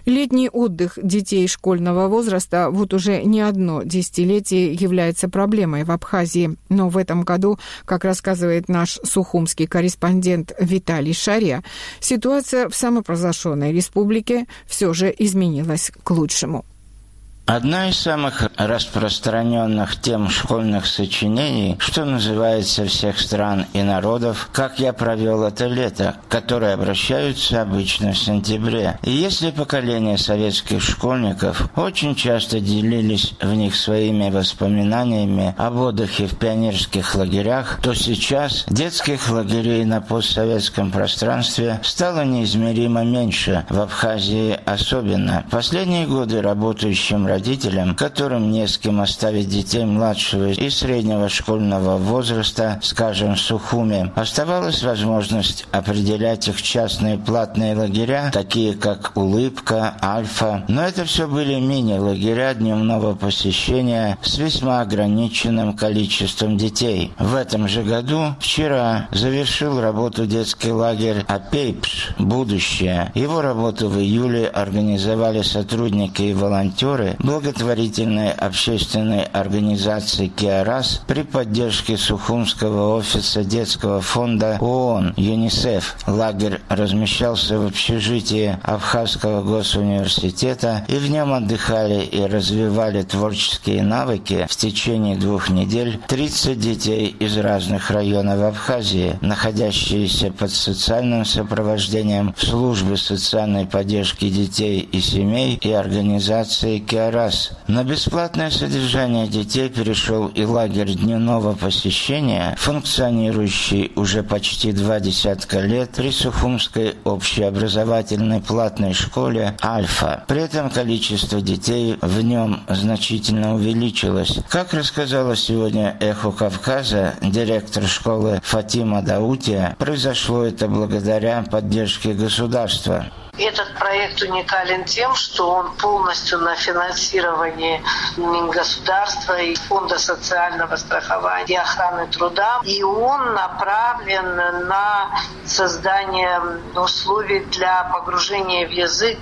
Летний отдых детей школьного возраста вот уже не одно десятилетие является проблемой в Абхазии. Но в этом году, как рассказывает наш сухумский корреспондент Виталий Шария, ситуация в самопровозглашенной республике все же изменилась к лучшему. Одна из самых распространенных тем школьных сочинений, что называется всех стран и народов, «Как я провел это лето», которые обращаются обычно в сентябре. И если поколения советских школьников очень часто делились в них своими воспоминаниями об отдыхе в пионерских лагерях, то сейчас детских лагерей на постсоветском пространстве стало неизмеримо меньше, в Абхазии особенно. В последние годы работающим родителям, которым не с кем оставить детей младшего и среднего школьного возраста, скажем, в Сухуме, оставалась возможность определять их частные платные лагеря, такие как «Улыбка», «Альфа». Но это все были мини-лагеря дневного посещения с весьма ограниченным количеством детей. В этом же году, вчера, завершил работу детский лагерь «Апейпш. Будущее». Его работу в июле организовали сотрудники и волонтеры благотворительной общественной организации «Киарас» при поддержке Сухумского офиса детского фонда ООН ЮНИСЕФ. Лагерь размещался в общежитии Абхазского госуниверситета, и в нем отдыхали и развивали творческие навыки в течение 2 недель 30 детей из разных районов Абхазии, находящиеся под социальным сопровождением службы социальной поддержки детей и семей и организации «Киарас». На бесплатное содержание детей перешел и лагерь дневного посещения, функционирующий уже почти 20 лет при Сухумской общеобразовательной платной школе «Альфа». При этом количество детей в нем значительно увеличилось. Как рассказала сегодня «Эхо Кавказа» директор школы Фатима Даутия, произошло это благодаря поддержке государства. Этот проект уникален тем, что он полностью на финансировании государства и Фонда социального страхования и охраны труда. И он направлен на создание условий для погружения в язык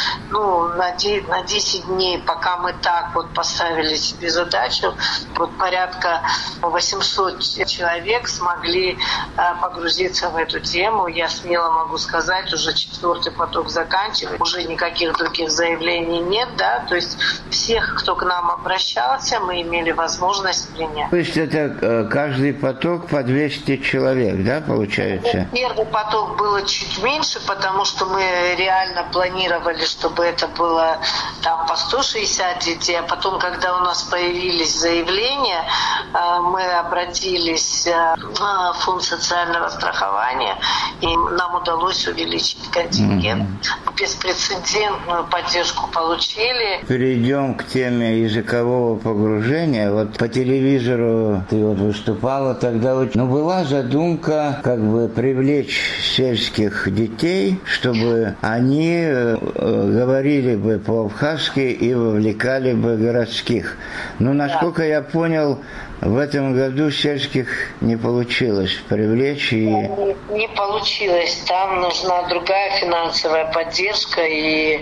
на 10 дней, пока мы так вот поставили себе задачу. Вот порядка 800 человек смогли погрузиться в эту тему. Я смело могу сказать, уже 4-й поток заканчивать, уже никаких других заявлений нет, да, то есть всех, кто к нам обращался, мы имели возможность принять. То есть это каждый поток по 200 человек, да, получается? Первый поток было чуть меньше, потому что мы реально планировали, чтобы это было там по 160 детей, а потом, когда у нас появились заявления, мы обратились в Фонд социального страхования, и нам удалось увеличить контингент. Беспрецедентную поддержку получили. Перейдем к теме языкового погружения. Вот по телевизору ты вот выступала тогда. Была задумка привлечь сельских детей, чтобы они говорили бы по-абхазски и вовлекали бы городских. Но насколько я понял, в этом году сельских не получилось привлечь. Не получилось. Там нужна другая финансовая поддержка и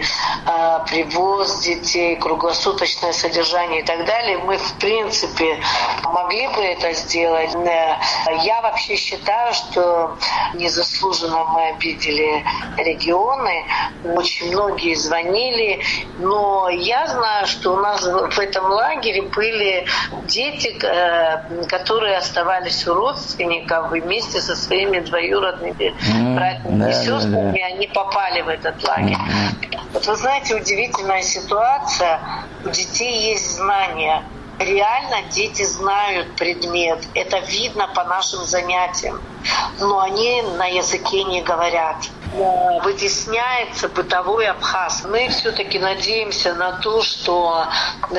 привоз детей, круглосуточное содержание и так далее. Мы, в принципе, могли бы это сделать. Я вообще считаю, что незаслуженно мы обидели регионы. Очень многие звонили. Но я знаю, что у нас в этом лагере были дети, которые оставались у родственников вместе со своими двоюродными братьями и сестрами, они попали в этот лагерь. Вот вы знаете, удивительная ситуация. У детей есть знания. Реально дети знают предмет. Это видно по нашим занятиям. Но они на языке не говорят. Вытесняется бытовой абхаз. Мы все-таки надеемся на то, что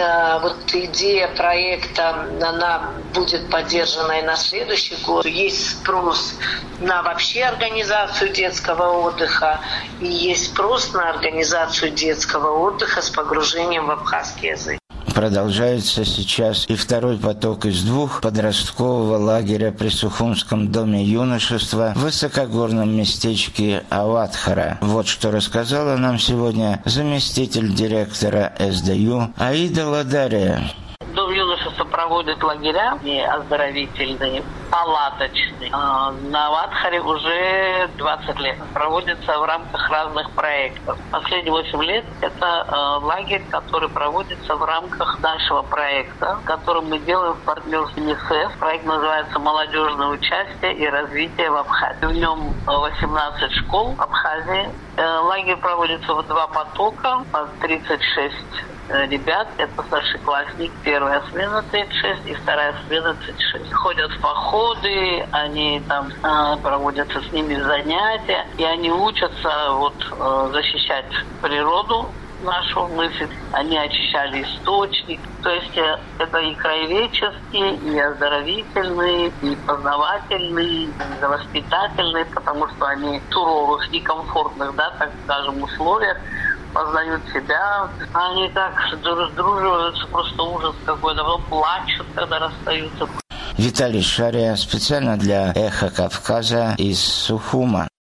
идея проекта, она будет поддержана и на следующий год. Есть спрос на вообще организацию детского отдыха, и есть спрос на организацию детского отдыха с погружением в абхазский язык. Продолжается сейчас и второй поток из 2 подросткового лагеря при Сухумском доме юношества в высокогорном местечке Аватхара. Вот что рассказала нам сегодня заместитель директора СДЮ Аида Ладария. Дом юношества проводит лагеря оздоровительные, палаточные. На Аватхаре уже 20 лет. Проводится в рамках разных проектов. Последние 8 лет это лагерь, который проводится в рамках нашего проекта, который мы делаем в партнерстве ЮНИСЕФ. Проект называется «Молодежное участие и развитие в Абхазии». В нем 18 школ в Абхазии. Лагерь проводится в 2 потока, по 36 ребят, это старшеклассник, первая смена 36 и вторая смена 36. Ходят в походы, они там проводятся с ними занятия, и они учатся защищать природу нашу мысль. Они очищали источник. То есть это и краеведческие, и оздоровительные, и познавательные, и воспитательные, потому что они в суровых, некомфортных, так скажем, условиях познают себя. Они так сдруживаются, просто ужас какой-то, потом плачут, когда расстаются. Виталий Шария специально для «Эхо Кавказа» из Сухума.